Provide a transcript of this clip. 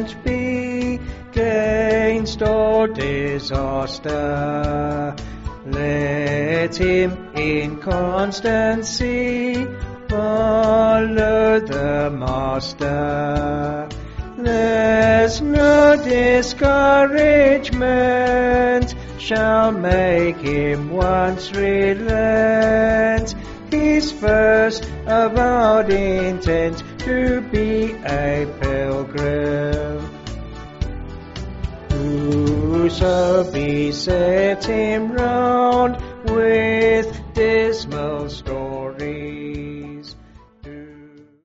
patient be 'gainst all disaster. Let him in constancy follow the Master. There's no discouragement shall make him once relent his first avowed intent to be a pilgrim. Whoso beset him round with